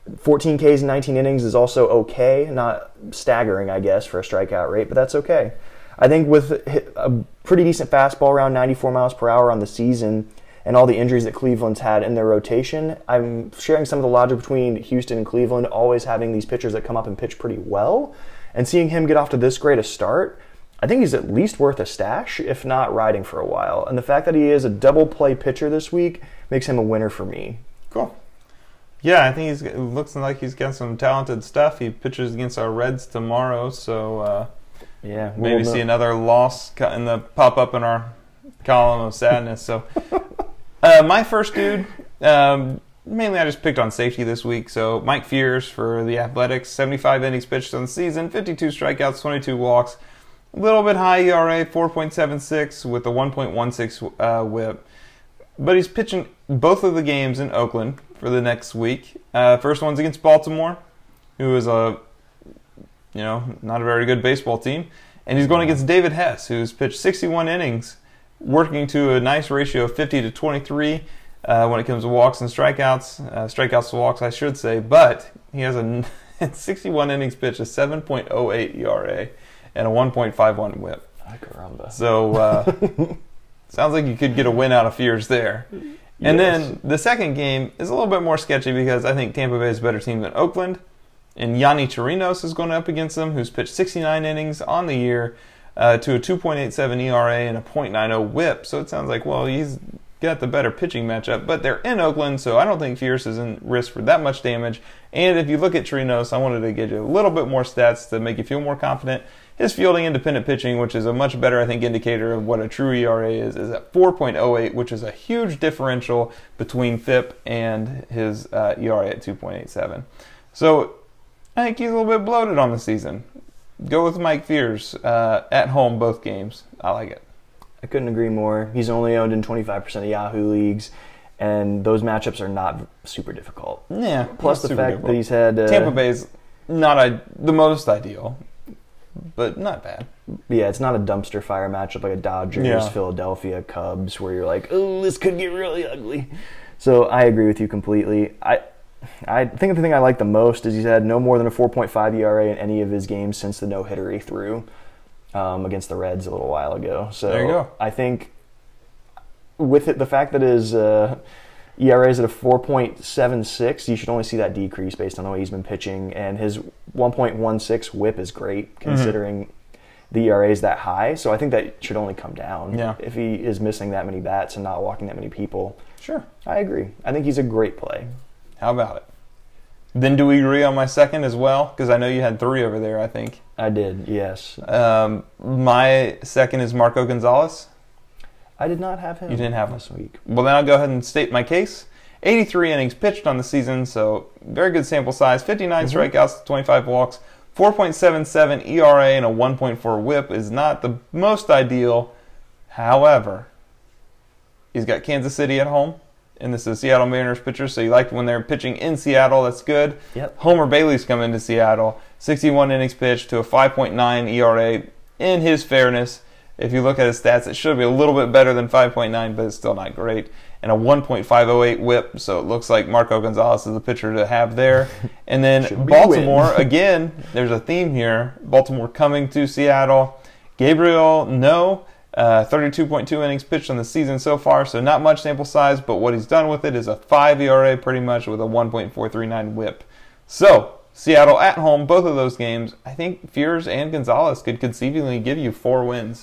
fourteen Ks in nineteen innings is also okay. Not staggering, I guess, for a strikeout rate, but that's okay. I think with a pretty decent fastball around ninety-four miles per hour on the season and all the injuries that Cleveland's had in their rotation, I'm sharing some of the logic between Houston and Cleveland always having these pitchers that come up and pitch pretty well. And seeing him get off to this great a start, I think he's at least worth a stash, if not riding for a while. And the fact that he is a double play pitcher this week makes him a winner for me. Cool. Yeah, I think he's it looks like he's got some talented stuff. He pitches against our Reds tomorrow, so uh, yeah, maybe see another loss in the pop up in our column of sadness. So, uh, my first dude, um, mainly I just picked on safety this week. So Mike Fiers for the Athletics, seventy-five innings pitched on the season, fifty-two strikeouts, twenty-two walks, a little bit high E R A, four point seven six with a one point one six uh, whip. But he's pitching both of the games in Oakland for the next week. Uh, first one's against Baltimore, who is a, you know, not a very good baseball team. And he's going against David Hess, who's pitched sixty-one innings, working to a nice ratio of fifty to twenty-three uh, when it comes to walks and strikeouts. Uh, strikeouts to walks, I should say. But he has a sixty-one innings pitched, a seven point oh eight E R A, and a one point five one whip. Ay, caramba. So, uh, sounds like you could get a win out of Fiers there. And Yes. then the second game is a little bit more sketchy because I think Tampa Bay is a better team than Oakland. And Yanni Chirinos is going up against them, who's pitched sixty-nine innings on the year uh, to a two point eight seven E R A and a point nine oh whip. So it sounds like, well, he's got the better pitching matchup. But they're in Oakland, so I don't think Fiers is in risk for that much damage. And if you look at Chirinos, I wanted to get you a little bit more stats to make you feel more confident. His fielding independent pitching, which is a much better, I think, indicator of what a true E R A is, is at four point oh eight, which is a huge differential between F I P and his uh, E R A at two point eight seven. So I think he's a little bit bloated on the season. Go with Mike Fiers uh, at home both games. I like it. I couldn't agree more. He's only owned in twenty-five percent of Yahoo leagues, and those matchups are not super difficult. Yeah. Plus the fact that he's had... Uh, Tampa Bay's not I- the most ideal, but not bad. Yeah, it's not a dumpster fire matchup like a Dodgers, Yeah. Philadelphia, Cubs, where you're like, oh, this could get really ugly. So I agree with you completely. I I think the thing I like the most is he's had no more than a four point five E R A in any of his games since the no-hitter he threw um, against the Reds a little while ago. So There you go. I think with it, the fact that his uh, E R A is at a four point seven six, you should only see that decrease based on the way he's been pitching. And his one point one six whip is great considering the E R A is that high. So I think that should only come down Yeah. if he is missing that many bats and not walking that many people. Sure. I agree. I think he's a great play. How about it? Then do we agree on my second as well? Because I know you had three over there, I think. I did, yes. Um, my second is Marco Gonzalez. I did not have him You didn't have him. this week. Well, then I'll go ahead and state my case. eighty-three innings pitched on the season, so very good sample size. fifty-nine Mm-hmm. strikeouts, twenty-five walks, four point seven seven E R A, and a one point four whip is not the most ideal. However, he's got Kansas City at home, and this is Seattle Mariners pitcher, so you like when they're pitching in Seattle, that's good. Yep. Homer Bailey's come into Seattle, sixty-one innings pitched to a five point nine E R A. In his fairness, if you look at his stats, it should be a little bit better than five point nine, but it's still not great. And a one point five oh eight whip, so it looks like Marco Gonzalez is the pitcher to have there. And then Should be a win. Baltimore, again, there's a theme here. Baltimore coming to Seattle. Gabriel, no. Uh, thirty-two point two innings pitched on the season so far, so not much sample size, but what he's done with it is a five E R A pretty much with a one point four three nine whip. So, Seattle at home, both of those games, I think Fiers and Gonzalez could conceivably give you four wins.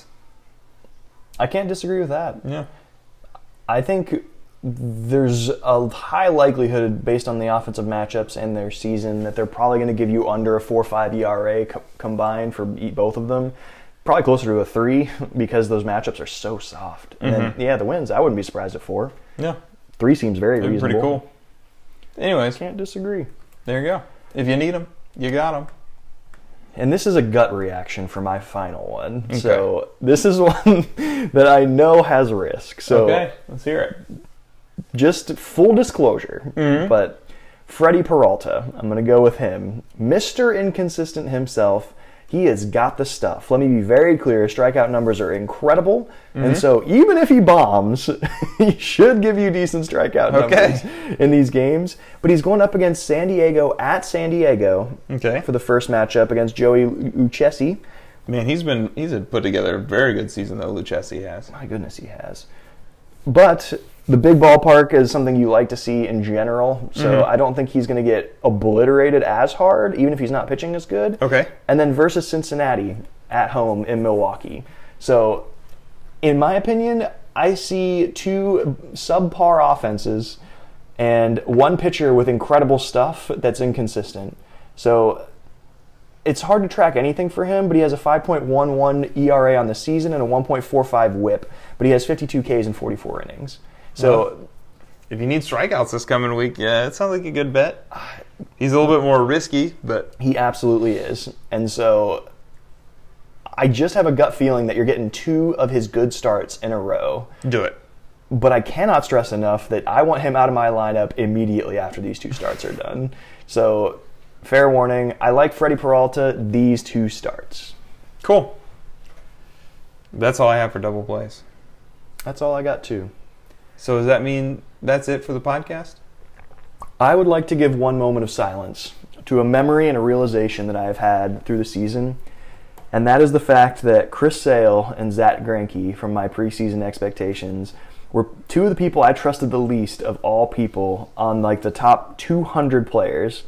I can't disagree with that. Yeah. I think there's a high likelihood, based on the offensive matchups and their season, that they're probably going to give you under a four point five E R A co- combined for both of them. Probably closer to a three because those matchups are so soft. And then, Mhm. yeah, the wins, I wouldn't be surprised at four. Yeah. Three seems very That'd be reasonable. pretty cool. Anyways, Can't disagree. there you go. If you need them, you got them. And this is a gut reaction for my final one. Okay. So this is one that I know has risk. So Okay, let's hear it. just full disclosure, Mhm. but Freddie Peralta, I'm going to go with him. Mister Inconsistent himself. He has got the stuff. Let me be very clear. His strikeout numbers are incredible. Mm-hmm. And so even if he bombs, he should give you decent strikeout numbers okay. in these games. But he's going up against San Diego at San Diego okay. for the first matchup against Joey Lucchesi. Man, he's been he's put together a very good season, though, Lucchesi has. My goodness, he has. But the big ballpark is something you like to see in general, so mm-hmm. I don't think he's going to get obliterated as hard, even if he's not pitching as good. Okay. And then versus Cincinnati at home in Milwaukee. So, in my opinion, I see two subpar offenses and one pitcher with incredible stuff that's inconsistent. So, it's hard to track anything for him, but he has a five point one one E R A on the season and a one point four five whip, but he has fifty-two Ks in forty-four innings. So, well, if you need strikeouts this coming week, yeah, it sounds like a good bet. He's a little bit more risky, but he absolutely is. And so, I just have a gut feeling that you're getting two of his good starts in a row. Do it. But I cannot stress enough that I want him out of my lineup immediately after these two starts are done. So, fair warning, I like Freddie Peralta these two starts. Cool. That's all I have for double plays. That's all I got, too. So does that mean that's it for the podcast? I would like to give one moment of silence to a memory and a realization that I have had through the season, and that is the fact that Chris Sale and Zach Greinke, from my preseason expectations, were two of the people I trusted the least of all people on like the top two hundred players.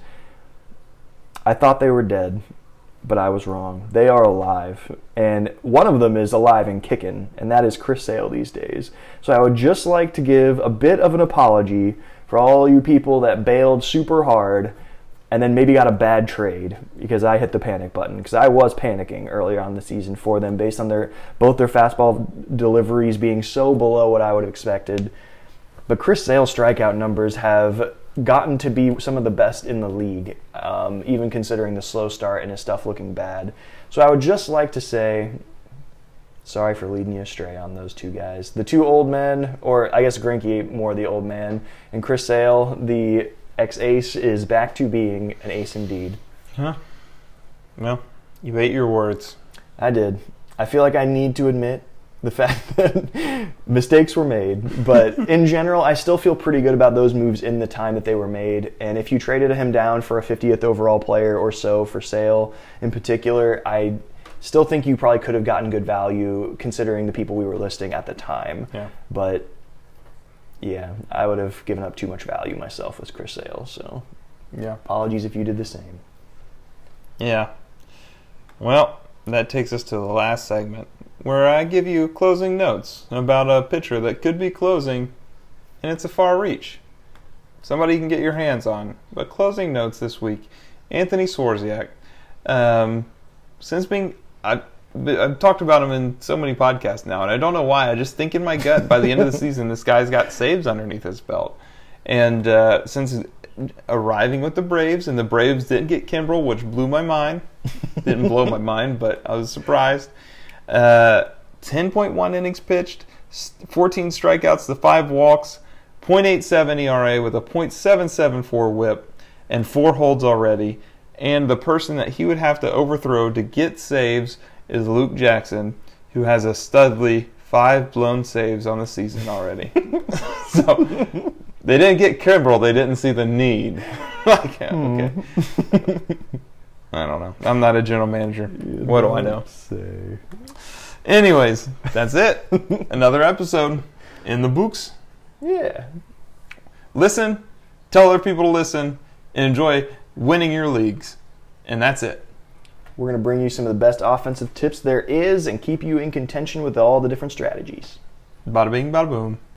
I thought they were dead, but I was wrong. They are alive, and one of them is alive and kicking, and that is Chris Sale these days. So I would just like to give a bit of an apology for all you people that bailed super hard and then maybe got a bad trade because I hit the panic button, because I was panicking earlier on the season for them based on their both their fastball deliveries being so below what I would have expected. But Chris Sale's strikeout numbers have gotten to be some of the best in the league, um, even considering the slow start and his stuff looking bad. So I would just like to say, sorry for leading you astray on those two guys. The two old men, or I guess Greinke more the old man, and Chris Sale, the ex-ace, is back to being an ace indeed. Huh. Well, you ate your words. I did. I feel like I need to admit the fact that mistakes were made, but in general, I still feel pretty good about those moves in the time that they were made. And if you traded him down for a fiftieth overall player or so for Sale in particular, I still think you probably could have gotten good value considering the people we were listing at the time. Yeah. But yeah, I would have given up too much value myself with Chris Sale. So yeah, apologies if you did the same. Yeah. Well, that takes us to the last segment, where I give you closing notes about a pitcher that could be closing, and it's a far reach. Somebody you can get your hands on. But closing notes this week, Anthony Swarzak. Um, since being, I, I've talked about him in so many podcasts now, and I don't know why. I just think in my gut, by the end of the season, this guy's got saves underneath his belt. And uh, since arriving with the Braves, and the Braves didn't get Kimbrel, which blew my mind. Didn't blow my mind, but I was surprised. Uh, ten point one innings pitched, fourteen strikeouts to five walks, point eight seven E R A with a point seven seven four whip, and four holds already. And the person that he would have to overthrow to get saves is Luke Jackson, who has a studly five blown saves on the season already. So they didn't get Kimbrel, they didn't see the need. Like, okay. I don't know. I'm not a general manager. You what do I know? Say. Anyways, that's it. Another episode in the books. Yeah. Listen, tell other people to listen, and enjoy winning your leagues. And that's it. We're going to bring you some of the best offensive tips there is and keep you in contention with all the different strategies. Bada bing, bada boom.